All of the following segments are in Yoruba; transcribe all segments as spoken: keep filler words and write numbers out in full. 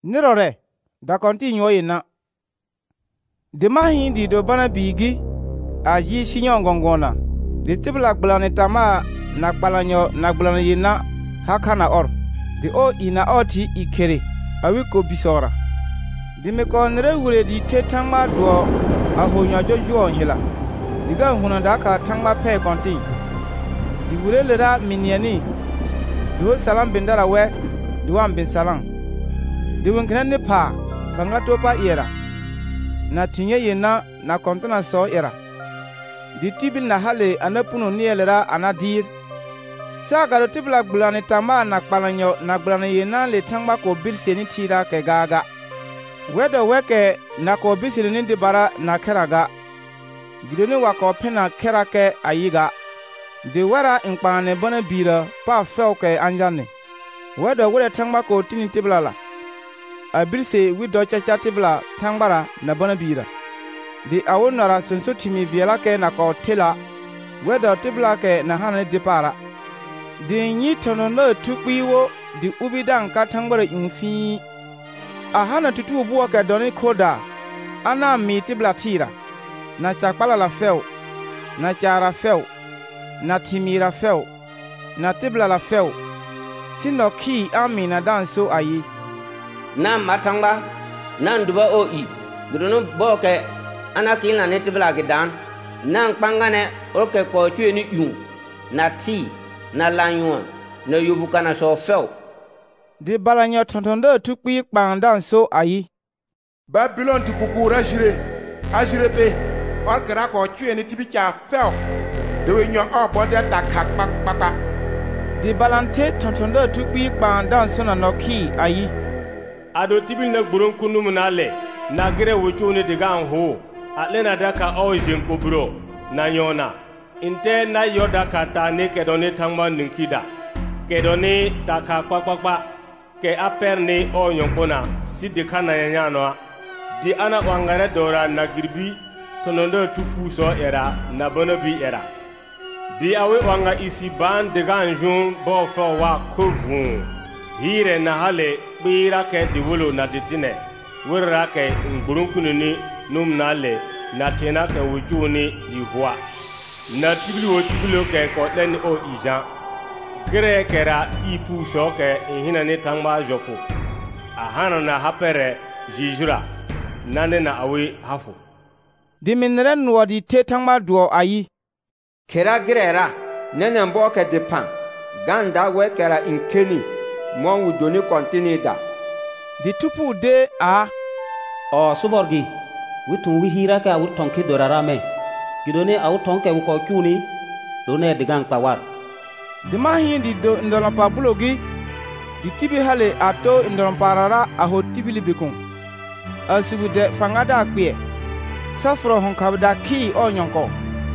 nirore da konti nyoyi na de mahi di do bana bigi aji sinyo ngongona de tibla gblani tama na gbalanyo na gblani yina hakana or de o ina oti ikere awi ko bisora de me ko nre wure di tetangma do ahonyo jojo hila diga huna da ka tangma pe konti di wure lera miniani do salam bindara we di wan bin salam di winkana ne pa fanga to pa era na tinye yena na kontona so era di tibil na hale anapuno nielera anadir saka do tibla gbulani tamba na kpalanyo na gbulani yena le tangba ko birseni tira ke gaga wedo weke na ko bisiri ni dibara na keraga gidoni wa ko pena kerake ayiga de wara inkpane bana bira pa fewke anjane wedo wure tangba ko tini tibla la abirse wido chacha tibla tangbara na bana bira di awonara sonso timi biela ke na ko tela wedo tibla ke na hana dipara di nyi tono no tukwiwo di ubidan ka tangbara infi a hana tutu buwa ke doni koda ana mi tibla tira na chakpala la few na chara few na timira few na tibla la few sino ki ami na danso ayi na matangba na nduba o i gudunu boke ana kina ne tibla gidan na pangane oke ko tue ni yu na ti na lanyon na yubuka na so fel di balanyo tontondo tukpi pandan so ayi Babylon tu kukura shire ashire pe orkara ko tue ni tibicha fel de we nyo obode takak pak pak di balante tontondo tukpi pandan so na noki ayi ado tibil na gburun kunum na le na gire wuchu ni diga ho atlena daka o jenko bro na nyona inte na yoda kata ne kedoni tangma ninkida kedoni taka kwakwa ke aperne o nyonkona sidika na nyano di ana wangare dora na girbi tonondo tupu so era na bonobi era di awe wanga isi ban diga njun bo fo wa kovun hire na hale bira ke diwolo na ditine wurra ke ngburunkununi num na le na tena ke wujuni jihwa na tibili wo tibilo ke ko den o ijan gre kera tipu so ke hina ne tangba jofo ahana na hapere jijura nane na awe hafu di minren no di te tangba do ayi kera grera nene mbo ke depan ganda we kera inkeni mon wudoni kontinida di tupu de a o suborgi witun wi hira ka wut tonki dorara me gidoni awu tonke ko kyuni do ne digan pawar di mahi di do ndolompa bulogi di tibi hale ato ndolomparara aho tibili bikun asubu de fangada akpie safro honkabda ki onyonko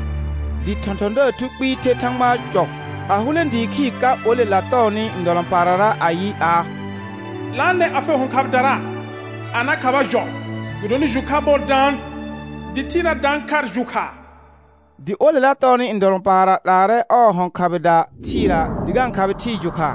di tontondo tukpi te tangma jok ahulen di ki ka ole latoni ndolomparara ayi a lande afe honkabdara ana kaba jok gudoni juka bo dan di tira dan kar juka di ole latoni ndolopara lare o honkabda tira digan kabti juka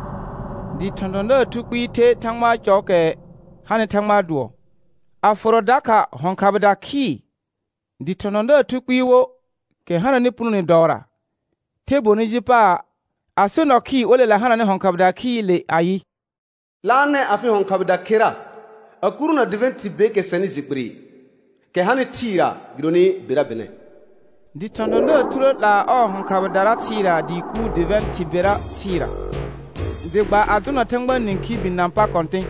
di tontondo tukpi te tangma joke hane tangma duo aforodaka honkabda ki di tontondo tukpi wo ke hana ni punu ni dora tebo ni jipa asono ki ole la hana ni honkabda ki le ayi lane afi honkabda kera akuruna deventi beke seni zikri ke hane tira gidoni birabene di tondondo turo la o honkabda tira di ku deventi bera tira de gba aduna tengba ninki binampa kontin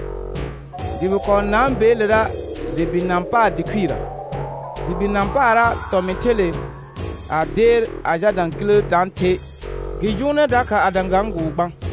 di ko nambe lera de binampa dikwira di binampa ra tomitele a der aja dankile dante gijune daka adangangu bang